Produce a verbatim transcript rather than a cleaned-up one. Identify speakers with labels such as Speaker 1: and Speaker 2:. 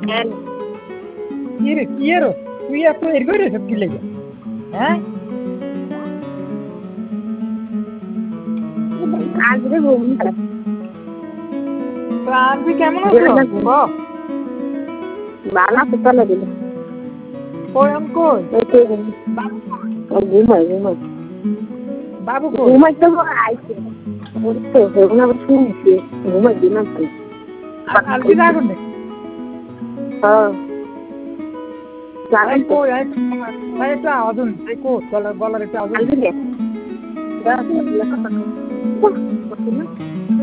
Speaker 1: কি রে কি এর তুই এত এর করে সব কি লেগে হ্যাঁ
Speaker 2: আজকে ঘুম খারাপ।
Speaker 1: তো আজকে কেমন আছো ও
Speaker 2: বালা কোথায় দিল
Speaker 1: কই অঙ্কল
Speaker 2: ঘুমাই ঘুমাই
Speaker 1: বাবু কই
Speaker 2: ঘুমাই তো আইছে তো ঘুম আবার শুনছি ঘুমাই দিন
Speaker 1: আজকে যাগুন নে
Speaker 2: হ্যাঁ
Speaker 1: আরে কই আরে একটু আওয়াজ হন কো গলার গলার একটু আওয়াজ
Speaker 2: আজকে